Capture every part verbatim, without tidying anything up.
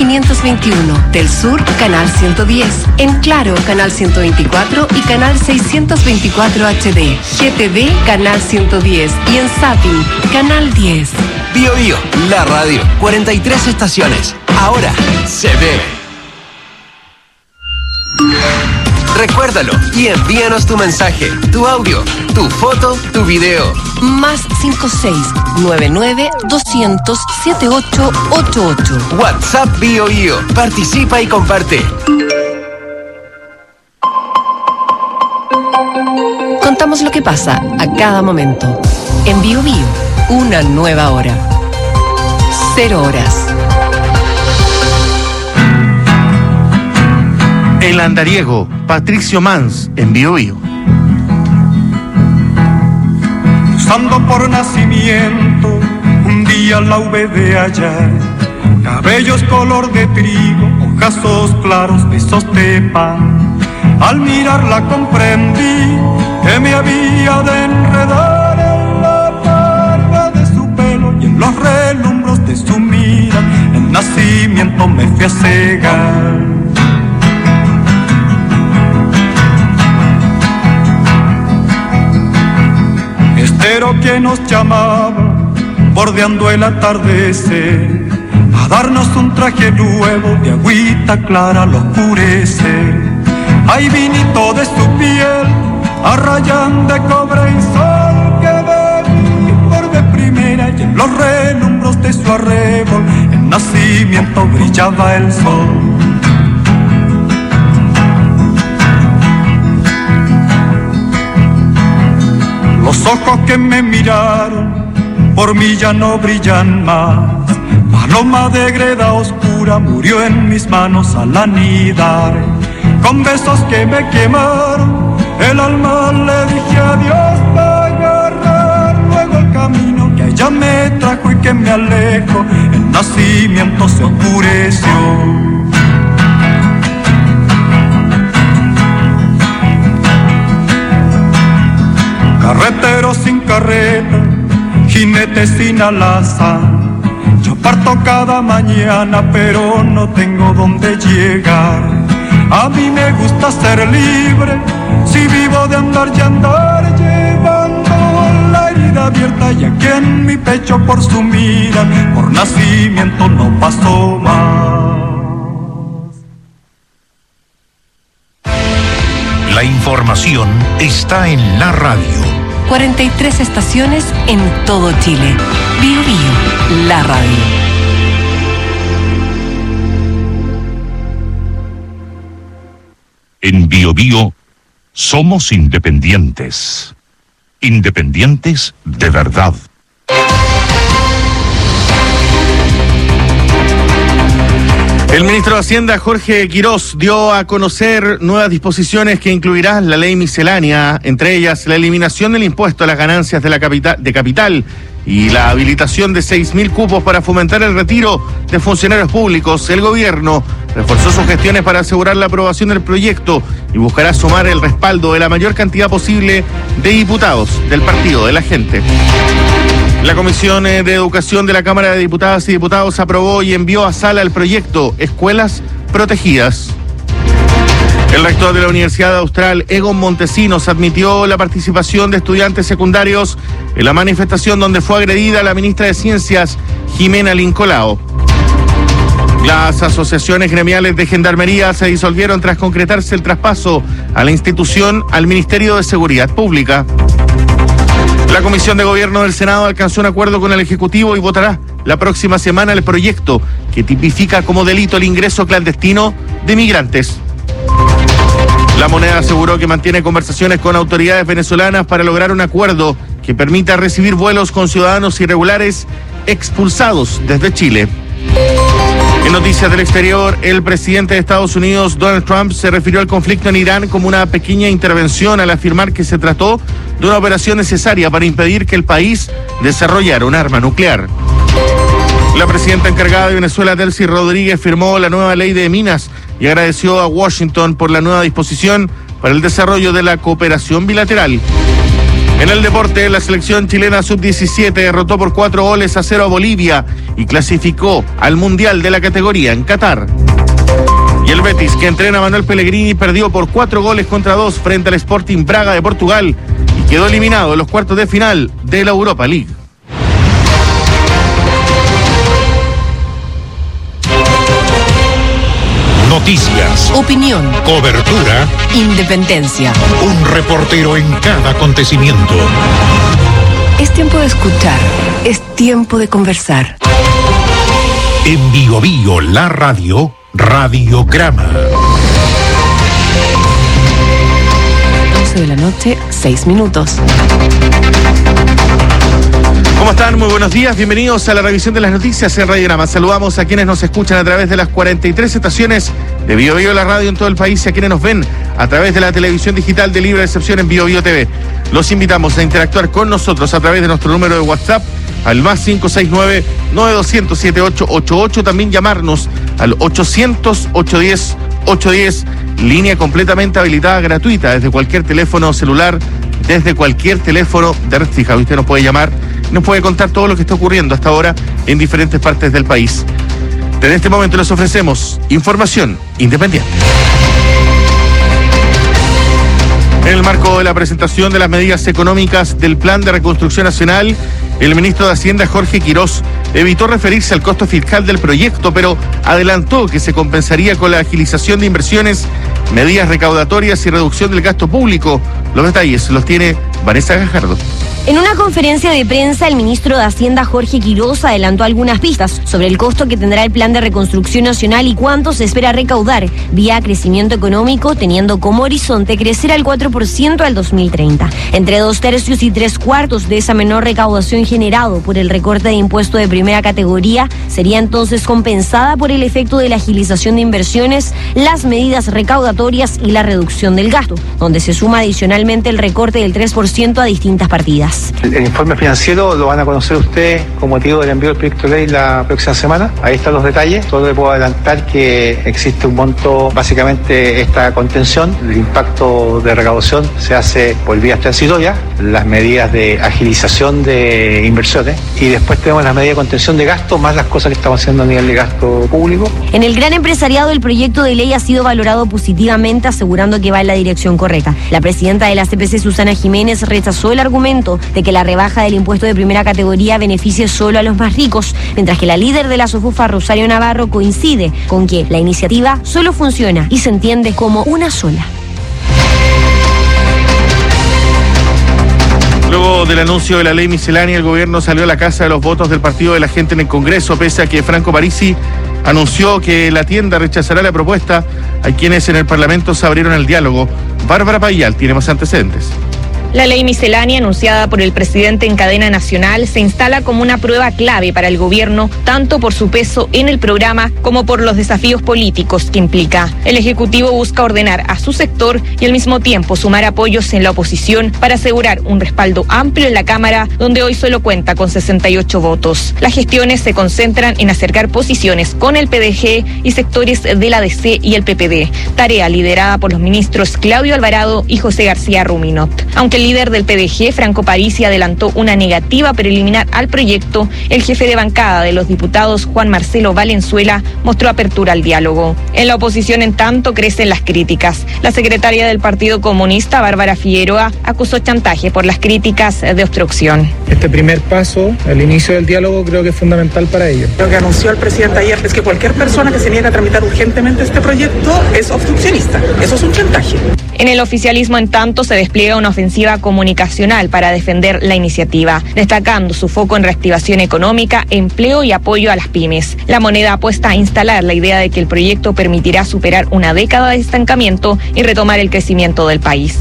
quinientos veintiuno. Del Sur, Canal ciento diez. En Claro, Canal ciento veinticuatro y Canal seiscientos veinticuatro H D. G T V, Canal ciento diez. Y en Zapping, Canal diez. Bio Bio, la radio. cuarenta y tres estaciones. Ahora se ve. Recuérdalo y envíanos tu mensaje, tu audio, tu foto, tu video. Más cinco seis nueve nueve doscientos setenta y ocho ochenta y ocho. WhatsApp Bio Bio. Participa y comparte. Contamos lo que pasa a cada momento. En Bio Bio, una nueva hora. Cero horas. El andariego, Patricio Mans, en Bio Bio. Cruzando por nacimiento, un día la hube de hallar. Cabellos color de trigo, ojazos claros, besos de pan. Al mirarla comprendí que me había de enredar en la barba de su pelo y en los relumbros de su mira. El nacimiento me fui a cegar. Pero que nos llamaba, bordeando el atardecer, a darnos un traje nuevo de agüita clara al oscurecer. Ay, vinito de su piel, a rayán de cobre y sol, que bebí por de primera, y en los relumbros de su arrebol, el nacimiento brillaba el sol. Los ojos que me miraron, por mí ya no brillan más. Paloma de greda oscura murió en mis manos al anidar. Con besos que me quemaron, el alma le dije adiós para agarrar luego el camino que ella me trajo y que me alejo. El nacimiento se oscureció. Carretero sin carreta, jinete sin alazán. Yo parto cada mañana, pero no tengo dónde llegar. A mí me gusta ser libre, si vivo de andar y andar, llevando la herida abierta y aquí en mi pecho por su mira, por nacimiento no pasó más. La información está en la radio. cuarenta y tres estaciones en todo Chile. Bio Bio, la radio. En Bio Bio somos independientes. Independientes de verdad. El ministro de Hacienda, Jorge Quirós, dio a conocer nuevas disposiciones que incluirán la ley miscelánea, entre ellas la eliminación del impuesto a las ganancias de la capital, de capital y la habilitación de seis mil cupos para fomentar el retiro de funcionarios públicos. El gobierno reforzó sus gestiones para asegurar la aprobación del proyecto y buscará sumar el respaldo de la mayor cantidad posible de diputados del Partido de la Gente. La Comisión de Educación de la Cámara de Diputadas y Diputados aprobó y envió a sala el proyecto Escuelas Protegidas. El rector de la Universidad Austral, Egon Montesinos, admitió la participación de estudiantes secundarios en la manifestación donde fue agredida la ministra de Ciencias, Jimena Lincolao. Las asociaciones gremiales de Gendarmería se disolvieron tras concretarse el traspaso a la institución al Ministerio de Seguridad Pública. La Comisión de Gobierno del Senado alcanzó un acuerdo con el Ejecutivo y votará la próxima semana el proyecto que tipifica como delito el ingreso clandestino de migrantes. La Moneda aseguró que mantiene conversaciones con autoridades venezolanas para lograr un acuerdo que permita recibir vuelos con ciudadanos irregulares expulsados desde Chile. En noticias del exterior, el presidente de Estados Unidos, Donald Trump, se refirió al conflicto en Irán como una pequeña intervención al afirmar que se trató de una operación necesaria para impedir que el país desarrollara un arma nuclear. La presidenta encargada de Venezuela, Delcy Rodríguez, firmó la nueva ley de minas y agradeció a Washington por la nueva disposición para el desarrollo de la cooperación bilateral. En el deporte, la selección chilena sub diecisiete derrotó por cuatro goles a cero a Bolivia y clasificó al Mundial de la categoría en Qatar. Y el Betis, que entrena a Manuel Pellegrini, perdió por cuatro goles contra dos frente al Sporting Braga de Portugal y quedó eliminado en los cuartos de final de la Europa League. Noticias, Opinión, cobertura, independencia. un reportero en cada acontecimiento. Es tiempo de escuchar, es tiempo de conversar. En Bio Bio, la radio, Radiograma. once de la noche, seis minutos. ¿Cómo están? Muy buenos días, bienvenidos a la revisión de las noticias en Radiograma. Saludamos a quienes nos escuchan a través de las cuarenta y tres estaciones de Bio Bio la radio en todo el país y a quienes nos ven a través de la televisión digital de libre recepción en Bio Bio T V. Los invitamos a interactuar con nosotros a través de nuestro número de WhatsApp al más cinco seis nueve, nueve dos cero cero, siete ocho ocho ocho, también llamarnos al ochocientos, ochocientos diez, ochocientos diez, línea completamente habilitada, gratuita, desde cualquier teléfono celular, desde cualquier teléfono de red fija. Usted nos puede llamar, nos puede contar todo lo que está ocurriendo hasta ahora en diferentes partes del país. Desde este momento les ofrecemos información independiente. En el marco de la presentación de las medidas económicas del Plan de Reconstrucción Nacional, el ministro de Hacienda, Jorge Quirós, evitó referirse al costo fiscal del proyecto, pero adelantó que se compensaría con la agilización de inversiones, medidas recaudatorias y reducción del gasto público. Los detalles los tiene Vanessa Gajardo. En una conferencia de prensa, el ministro de Hacienda, Jorge Quirós, adelantó algunas pistas sobre el costo que tendrá el Plan de Reconstrucción Nacional y cuánto se espera recaudar vía crecimiento económico, teniendo como horizonte crecer al cuatro por ciento al dos mil treinta. Entre dos tercios y tres cuartos de esa menor recaudación generado por el recorte de impuesto de primera categoría sería entonces compensada por el efecto de la agilización de inversiones, las medidas recaudatorias y la reducción del gasto, donde se suma adicionalmente el recorte del tres por ciento a distintas partidas. El, el informe financiero lo van a conocer ustedes con motivo del envío del proyecto de ley la próxima semana. Ahí están los detalles. Solo le puedo adelantar que existe un monto, básicamente esta contención, el impacto de recaudación se hace por vías transitorias, las medidas de agilización de inversiones y después tenemos las medidas de contención de gasto más las cosas que estamos haciendo a nivel de gasto público. En el gran empresariado, el proyecto de ley ha sido valorado positivamente, asegurando que va en la dirección correcta. La presidenta de la C P C, Susana Jiménez, rechazó el argumento de que la rebaja del impuesto de primera categoría beneficie solo a los más ricos, mientras que la líder de la SOFUFA, Rosario Navarro, coincide con que la iniciativa solo funciona y se entiende como una sola. Luego del anuncio de la ley miscelánea, el gobierno salió a la casa de los votos del partido de la gente en el Congreso, pese a que Franco Parisi anunció que la tienda rechazará la propuesta. Hay quienes en el Parlamento se abrieron al diálogo. Bárbara Payal tiene más antecedentes. La ley miscelánea anunciada por el presidente en cadena nacional se instala como una prueba clave para el gobierno, tanto por su peso en el programa como por los desafíos políticos que implica. El Ejecutivo busca ordenar a su sector y al mismo tiempo sumar apoyos en la oposición para asegurar un respaldo amplio en la Cámara, donde hoy solo cuenta con sesenta y ocho votos. Las gestiones se concentran en acercar posiciones con el P D G y sectores de la D C y el P P D, tarea liderada por los ministros Claudio Alvarado y José García Ruminot. Aunque el líder del P D G, Franco Parisi, adelantó una negativa preliminar al proyecto, el jefe de bancada de los diputados, Juan Marcelo Valenzuela, mostró apertura al diálogo. En la oposición, en tanto, crecen las críticas. La secretaria del Partido Comunista, Bárbara Figueroa, acusó chantaje por las críticas de obstrucción. Este primer paso, el inicio del diálogo, creo que es fundamental para ello. Lo que anunció el presidente ayer es que cualquier persona que se niegue a tramitar urgentemente este proyecto es obstruccionista. Eso es un chantaje. En el oficialismo, en tanto, se despliega una ofensiva comunicacional para defender la iniciativa, destacando su foco en reactivación económica, empleo y apoyo a las pymes. La Moneda apuesta a instalar la idea de que el proyecto permitirá superar una década de estancamiento y retomar el crecimiento del país.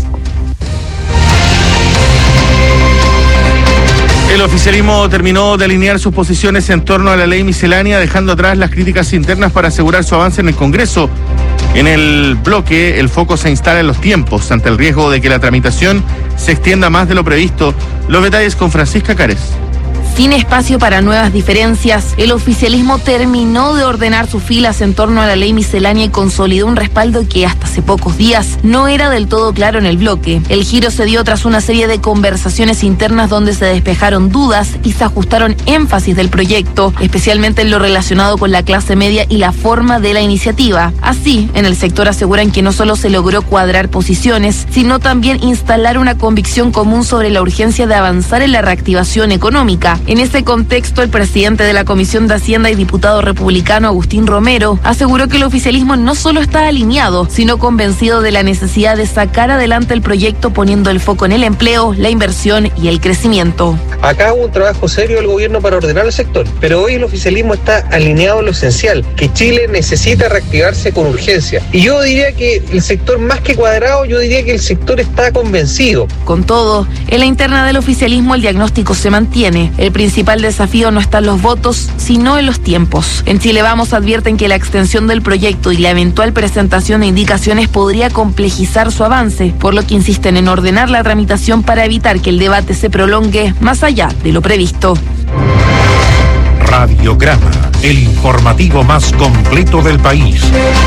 El oficialismo terminó de alinear sus posiciones en torno a la ley miscelánea, dejando atrás las críticas internas para asegurar su avance en el Congreso. En el bloque, el foco se instala en los tiempos, ante el riesgo de que la tramitación se extienda más de lo previsto. Los detalles con Francisca Cárez. Sin espacio para nuevas diferencias, el oficialismo terminó de ordenar sus filas en torno a la ley miscelánea y consolidó un respaldo que hasta hace pocos días no era del todo claro en el bloque. El giro se dio tras una serie de conversaciones internas donde se despejaron dudas y se ajustaron énfasis del proyecto, especialmente en lo relacionado con la clase media y la forma de la iniciativa. Así, en el sector aseguran que no solo se logró cuadrar posiciones, sino también instalar una convicción común sobre la urgencia de avanzar en la reactivación económica. En ese contexto, el presidente de la Comisión de Hacienda y diputado republicano Agustín Romero aseguró que el oficialismo no solo está alineado, sino convencido de la necesidad de sacar adelante el proyecto poniendo el foco en el empleo, la inversión y el crecimiento. Acá hubo un trabajo serio del gobierno para ordenar el sector, pero hoy el oficialismo está alineado en lo esencial, que Chile necesita reactivarse con urgencia. Y yo diría que el sector, más que cuadrado, yo diría que el sector está convencido. Con todo, en la interna del oficialismo el diagnóstico se mantiene. El principal desafío no está en los votos, sino en los tiempos. En Chile Vamos advierten que la extensión del proyecto y la eventual presentación de indicaciones podría complejizar su avance, por lo que insisten en ordenar la tramitación para evitar que el debate se prolongue más allá de lo previsto. Radiograma, el informativo más completo del país.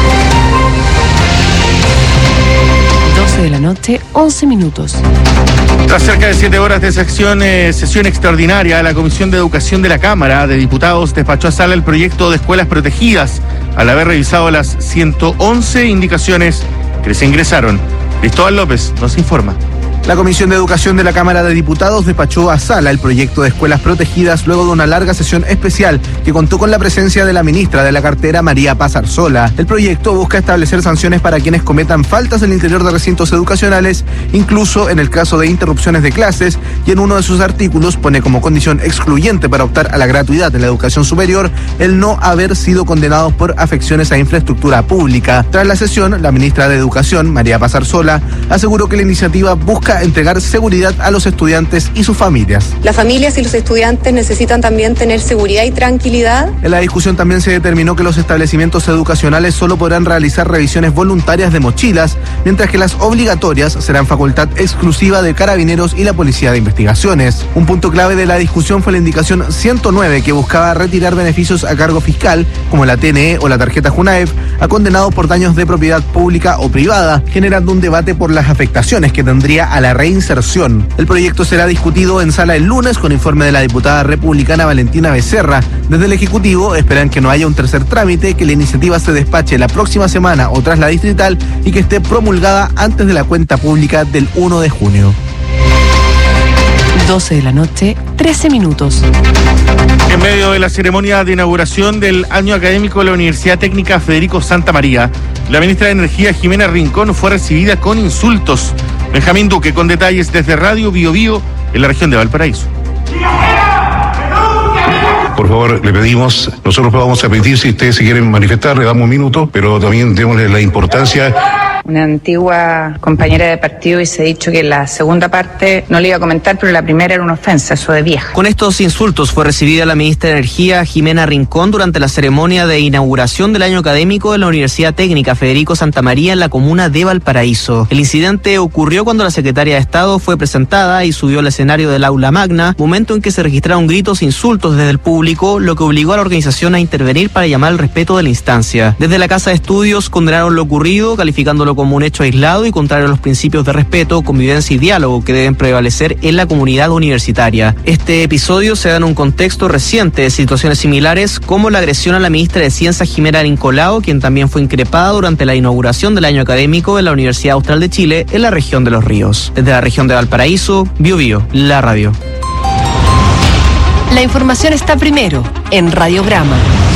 doce de la noche, once minutos. Tras cerca de siete horas de sección, eh, sesión extraordinaria, la Comisión de Educación de la Cámara de Diputados despachó a sala el proyecto de escuelas protegidas, al haber revisado las ciento once indicaciones que se ingresaron. Cristóbal López nos informa. La Comisión de Educación de la Cámara de Diputados despachó a sala el proyecto de escuelas protegidas luego de una larga sesión especial que contó con la presencia de la ministra de la cartera, María Paz Arzola. El proyecto busca establecer sanciones para quienes cometan faltas en el interior de recintos educacionales, incluso en el caso de interrupciones de clases, y en uno de sus artículos pone como condición excluyente para optar a la gratuidad en la educación superior el no haber sido condenados por afecciones a infraestructura pública. Tras la sesión, la ministra de Educación, María Paz Arzola, aseguró que la iniciativa busca entregar seguridad a los estudiantes y sus familias. Las familias y los estudiantes necesitan también tener seguridad y tranquilidad. En la discusión también se determinó que los establecimientos educacionales solo podrán realizar revisiones voluntarias de mochilas, mientras que las obligatorias serán facultad exclusiva de Carabineros y la Policía de Investigaciones. Un punto clave de la discusión fue la indicación ciento nueve, que buscaba retirar beneficios a cargo fiscal, como la T N E o la tarjeta Junaef, a condenados por daños de propiedad pública o privada, generando un debate por las afectaciones que tendría a la reinserción. El proyecto será discutido en sala el lunes con informe de la diputada republicana Valentina Becerra. Desde el Ejecutivo esperan que no haya un tercer trámite, que la iniciativa se despache la próxima semana o tras la distrital y que esté promulgada antes de la cuenta pública del primero de junio. doce de la noche, trece minutos. En medio de la ceremonia de inauguración del año académico de la Universidad Técnica Federico Santa María, la ministra de Energía, Jimena Rincón, fue recibida con insultos. Benjamín Duque, con detalles desde Radio Bio Bio, en la región de Valparaíso. Por favor, le pedimos, nosotros vamos a pedir, si ustedes se quieren manifestar, le damos un minuto, pero también démosle la importancia. Una antigua compañera de partido y se ha dicho que la segunda parte no le iba a comentar, pero la primera era una ofensa, eso de vieja. Con estos insultos fue recibida la ministra de Energía, Jimena Rincón, durante la ceremonia de inauguración del año académico de la Universidad Técnica Federico Santa María en la comuna de Valparaíso. El incidente ocurrió cuando la secretaria de Estado fue presentada y subió al escenario del aula magna, momento en que se registraron gritos e insultos desde el público, lo que obligó a la organización a intervenir para llamar al respeto de la instancia. Desde la Casa de Estudios condenaron lo ocurrido, calificándolo como un hecho aislado y contrario a los principios de respeto, convivencia y diálogo que deben prevalecer en la comunidad universitaria. Este episodio se da en un contexto reciente de situaciones similares, como la agresión a la ministra de Ciencias, Jimena Rincolao, quien también fue increpada durante la inauguración del año académico de la Universidad Austral de Chile en la región de Los Ríos. Desde la región de Valparaíso, Bio Bio, la radio. La información está primero en Radiograma.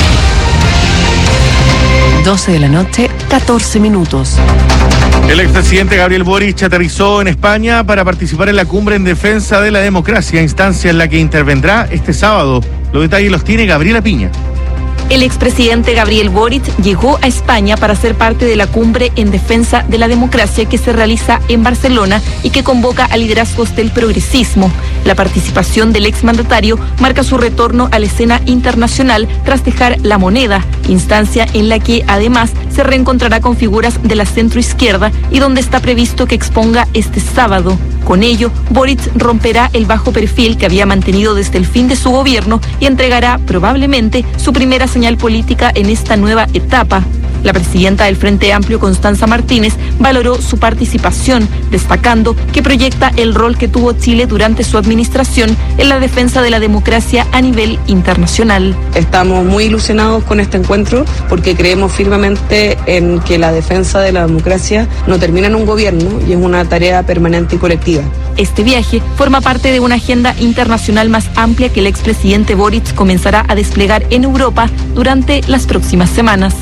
doce de la noche, catorce minutos. El expresidente Gabriel Boric aterrizó en España para participar en la cumbre en defensa de la democracia, instancia en la que intervendrá este sábado. Los detalles los tiene Gabriela Piña. El expresidente Gabriel Boric llegó a España para ser parte de la cumbre en defensa de la democracia que se realiza en Barcelona y que convoca a liderazgos del progresismo. La participación del exmandatario marca su retorno a la escena internacional tras dejar La Moneda, instancia en la que además se reencontrará con figuras de la centroizquierda y donde está previsto que exponga este sábado. Con ello, Boric romperá el bajo perfil que había mantenido desde el fin de su gobierno y entregará probablemente su primera señal política en esta nueva etapa. La presidenta del Frente Amplio, Constanza Martínez, valoró su participación, destacando que proyecta el rol que tuvo Chile durante su administración en la defensa de la democracia a nivel internacional. Estamos muy ilusionados con este encuentro porque creemos firmemente en que la defensa de la democracia no termina en un gobierno y es una tarea permanente y colectiva. Este viaje forma parte de una agenda internacional más amplia que el expresidente Boric comenzará a desplegar en Europa durante las próximas semanas.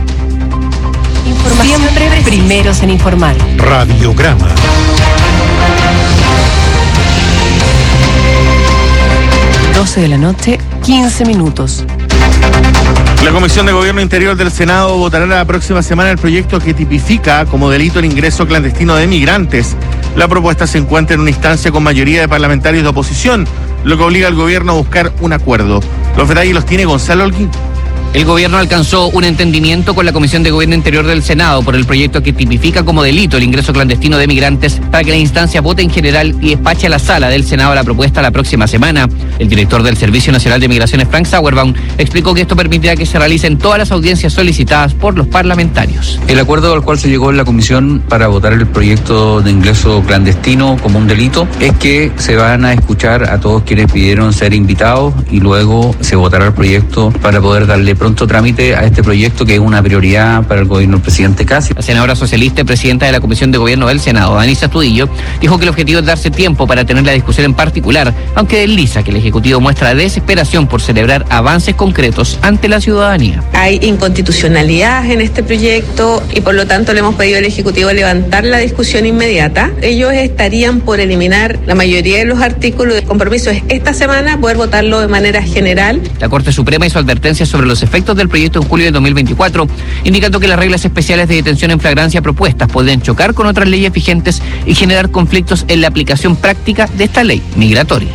Siempre primeros en informar. Radiograma. doce de la noche, quince minutos. La Comisión de Gobierno Interior del Senado votará la próxima semana el proyecto que tipifica como delito el ingreso clandestino de migrantes. La propuesta se encuentra en una instancia con mayoría de parlamentarios de oposición, lo que obliga al gobierno a buscar un acuerdo. Los detalles los tiene Gonzalo Holguín. El gobierno alcanzó un entendimiento con la Comisión de Gobierno Interior del Senado por el proyecto que tipifica como delito el ingreso clandestino de migrantes para que la instancia vote en general y despache a la sala del Senado la propuesta la próxima semana. El director del Servicio Nacional de Migraciones, Frank Sauerbaum, explicó que esto permitirá que se realicen todas las audiencias solicitadas por los parlamentarios. El acuerdo al cual se llegó en la Comisión para votar el proyecto de ingreso clandestino como un delito es que se van a escuchar a todos quienes pidieron ser invitados y luego se votará el proyecto para poder darle pronto trámite a este proyecto que es una prioridad para el gobierno del presidente Cassi. La senadora socialista y presidenta de la Comisión de Gobierno del Senado, Danisa Astudillo, dijo que el objetivo es darse tiempo para tener la discusión en particular, aunque desliza que el Ejecutivo muestra desesperación por celebrar avances concretos ante la ciudadanía. Hay inconstitucionalidad en este proyecto y por lo tanto le hemos pedido al Ejecutivo levantar la discusión inmediata. Ellos estarían por eliminar la mayoría de los artículos. El compromiso es esta semana poder votarlo de manera general. La Corte Suprema hizo advertencia sobre los efectos del proyecto en julio de dos mil veinticuatro, indicando que las reglas especiales de detención en flagrancia propuestas podrían chocar con otras leyes vigentes y generar conflictos en la aplicación práctica de esta ley migratoria.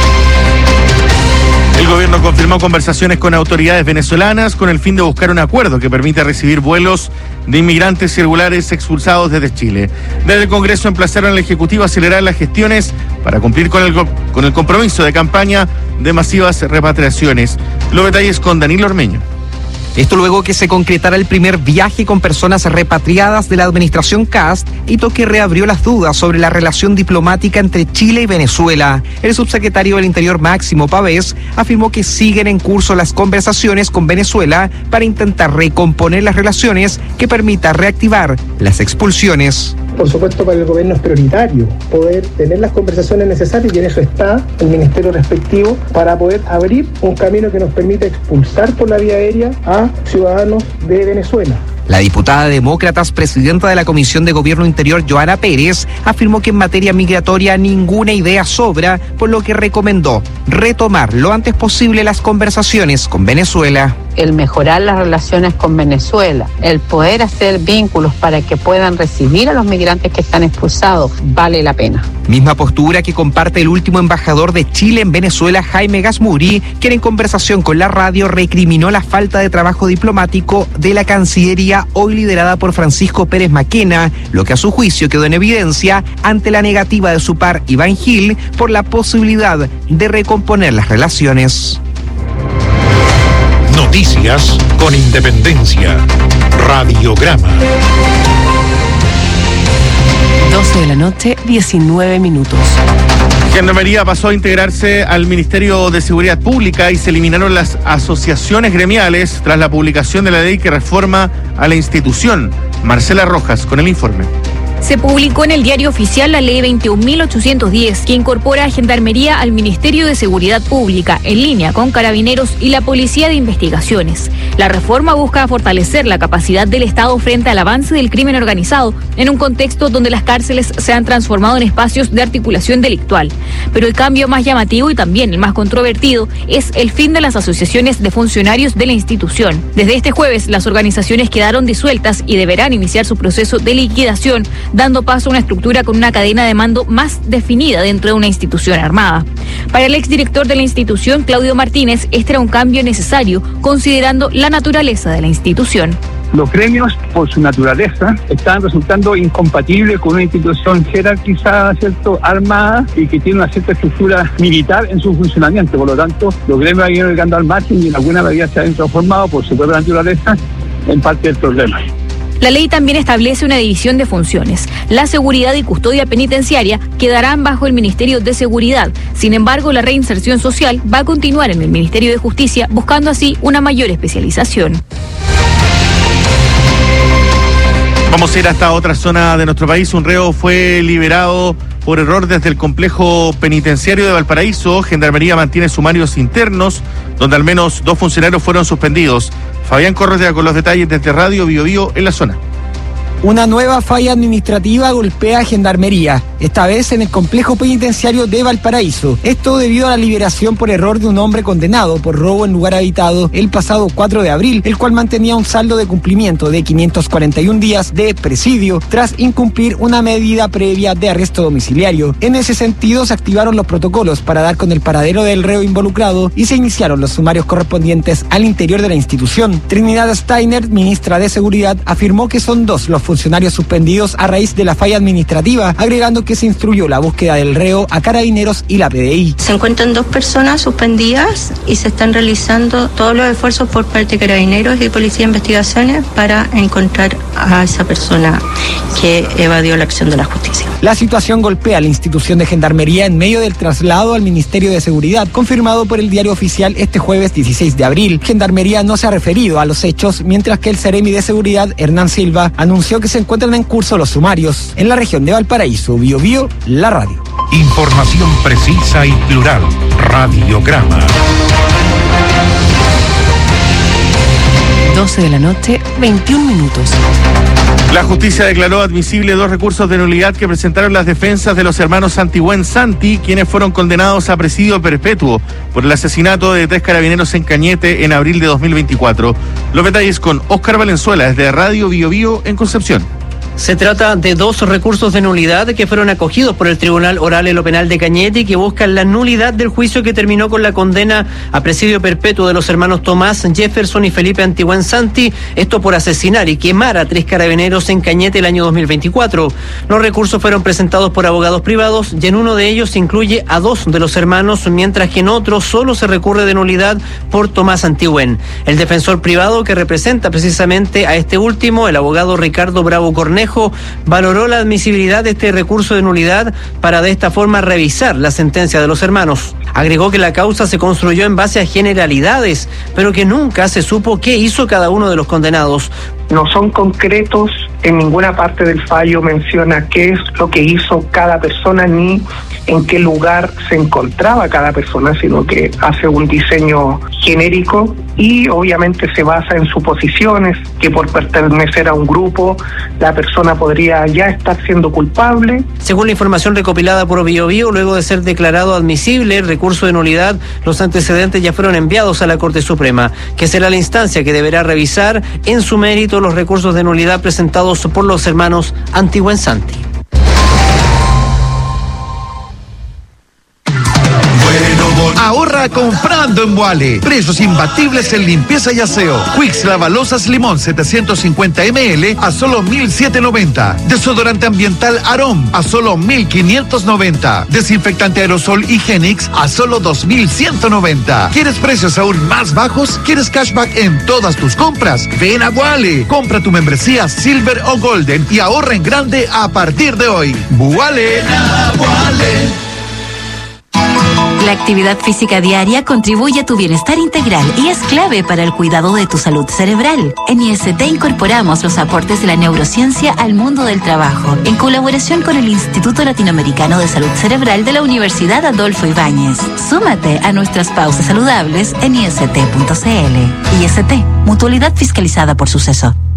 El gobierno confirmó conversaciones con autoridades venezolanas con el fin de buscar un acuerdo que permita recibir vuelos de inmigrantes irregulares expulsados desde Chile. Desde el Congreso emplazaron al Ejecutivo a acelerar las gestiones para cumplir con el, con el compromiso de campaña de masivas repatriaciones. Los detalles con Danilo Ormeño. Esto luego que se concretara el primer viaje con personas repatriadas de la administración Kast, hito que reabrió las dudas sobre la relación diplomática entre Chile y Venezuela. El subsecretario del Interior Máximo Pavés afirmó que siguen en curso las conversaciones con Venezuela para intentar recomponer las relaciones que permita reactivar las expulsiones. Por supuesto, para el gobierno es prioritario poder tener las conversaciones necesarias y en eso está el ministerio respectivo para poder abrir un camino que nos permita expulsar por la vía aérea a ciudadanos de Venezuela. La diputada demócratas, presidenta de la Comisión de Gobierno Interior, Joana Pérez, afirmó que en materia migratoria ninguna idea sobra, por lo que recomendó retomar lo antes posible las conversaciones con Venezuela. El mejorar las relaciones con Venezuela, el poder hacer vínculos para que puedan recibir a los migrantes que están expulsados, vale la pena. Misma postura que comparte el último embajador de Chile en Venezuela, Jaime Gasmuri, quien en conversación con la radio recriminó la falta de trabajo diplomático de la Cancillería hoy liderada por Francisco Pérez Maquena, lo que a su juicio quedó en evidencia ante la negativa de su par Iván Gil por la posibilidad de recomponer las relaciones. Noticias con independencia. Radiograma. doce de la noche, diecinueve minutos. Gendarmería pasó a integrarse al Ministerio de Seguridad Pública y se eliminaron las asociaciones gremiales tras la publicación de la ley que reforma a la institución. Marcela Rojas con el informe. Se publicó en el Diario Oficial la Ley veintiún mil ochocientos diez, que incorpora a Gendarmería al Ministerio de Seguridad Pública, en línea con Carabineros y la Policía de Investigaciones. La reforma busca fortalecer la capacidad del Estado frente al avance del crimen organizado, en un contexto donde las cárceles se han transformado en espacios de articulación delictual. Pero el cambio más llamativo y también el más controvertido es el fin de las asociaciones de funcionarios de la institución. Desde este jueves, las organizaciones quedaron disueltas y deberán iniciar su proceso de liquidación, dando paso a una estructura con una cadena de mando más definida dentro de una institución armada. Para el exdirector de la institución, Claudio Martínez, este era un cambio necesario, considerando la naturaleza de la institución. Los gremios, por su naturaleza, están resultando incompatibles con una institución jerarquizada, ¿cierto?, armada y que tiene una cierta estructura militar en su funcionamiento. Por lo tanto, los gremios han ido quedando al margen y en alguna medida se han transformado por su propia naturaleza en parte del problema. La ley también establece una división de funciones. La seguridad y custodia penitenciaria quedarán bajo el Ministerio de Seguridad. Sin embargo, la reinserción social va a continuar en el Ministerio de Justicia, buscando así una mayor especialización. Vamos a ir hasta otra zona de nuestro país. Un reo fue liberado por error desde el complejo penitenciario de Valparaíso. Gendarmería mantiene sumarios internos, donde al menos dos funcionarios fueron suspendidos. Fabián Correa con los detalles desde Radio Bio Bio en la zona. Una nueva falla administrativa golpea a Gendarmería, esta vez en el complejo penitenciario de Valparaíso. Esto debido a la liberación por error de un hombre condenado por robo en lugar habitado el pasado cuatro de abril, el cual mantenía un saldo de cumplimiento de quinientos cuarenta y un días de presidio tras incumplir una medida previa de arresto domiciliario. En ese sentido, se activaron los protocolos para dar con el paradero del reo involucrado y se iniciaron los sumarios correspondientes al interior de la institución. Trinidad Steiner, ministra de Seguridad, afirmó que son dos los funcionarios suspendidos a raíz de la falla administrativa, agregando que se instruyó la búsqueda del reo a Carabineros y la P D I. Se encuentran dos personas suspendidas y se están realizando todos los esfuerzos por parte de Carabineros y Policía de Investigaciones para encontrar a esa persona que evadió la acción de la justicia. La situación golpea a la institución de Gendarmería en medio del traslado al Ministerio de Seguridad, confirmado por el Diario Oficial este jueves dieciséis de abril. Gendarmería no se ha referido a los hechos, mientras que el Seremi de Seguridad, Hernán Silva, anunció que se encuentran en curso los sumarios. En la región de Valparaíso, Bio Bio, la radio. Información precisa y plural. Radiograma. doce de la noche, veintiún minutos. La justicia declaró admisible dos recursos de nulidad que presentaron las defensas de los hermanos Santibuen Santi, quienes fueron condenados a presidio perpetuo por el asesinato de tres carabineros en Cañete en abril de dos mil veinticuatro. Los detalles con Óscar Valenzuela desde Radio Bio Bio en Concepción. Se trata de dos recursos de nulidad que fueron acogidos por el Tribunal Oral en lo Penal de Cañete y que buscan la nulidad del juicio que terminó con la condena a presidio perpetuo de los hermanos Tomás, Jefferson y Felipe Antiguén Santi, esto por asesinar y quemar a tres carabineros en Cañete el año dos mil veinticuatro. Los recursos fueron presentados por abogados privados y en uno de ellos se incluye a dos de los hermanos, mientras que en otro solo se recurre de nulidad por Tomás Antiguén. El defensor privado que representa precisamente a este último, el abogado Ricardo Bravo Cornejo, valoró la admisibilidad de este recurso de nulidad para de esta forma revisar la sentencia de los hermanos. Agregó que la causa se construyó en base a generalidades, pero que nunca se supo qué hizo cada uno de los condenados. No son concretos, en ninguna parte del fallo menciona qué es lo que hizo cada persona ni en qué lugar se encontraba cada persona, sino que hace un diseño genérico y obviamente se basa en suposiciones que por pertenecer a un grupo la persona podría ya estar siendo culpable. Según la información recopilada por Bio Bio, luego de ser declarado admisible el recurso de nulidad, los antecedentes ya fueron enviados a la Corte Suprema, que será la instancia que deberá revisar en su mérito los recursos de nulidad presentados por los hermanos Antiguén Santi. Ahorra comprando en Vuale. Precios imbatibles en limpieza y aseo. Quicks Lavalosas Limón setecientos cincuenta mililitros a solo mil setecientos noventa. Desodorante ambiental Arom a solo mil quinientos noventa. Desinfectante aerosol Higienix a solo dos mil ciento noventa. ¿Quieres precios aún más bajos? ¿Quieres cashback en todas tus compras? Ven a Vuale. Compra tu membresía Silver o Golden y ahorra en grande a partir de hoy. Vuale. La actividad física diaria contribuye a tu bienestar integral y es clave para el cuidado de tu salud cerebral. En I S T incorporamos los aportes de la neurociencia al mundo del trabajo, en colaboración con el Instituto Latinoamericano de Salud Cerebral de la Universidad Adolfo Ibáñez. Súmate a nuestras pausas saludables en I S T punto C L. I S T, mutualidad fiscalizada por Suceso.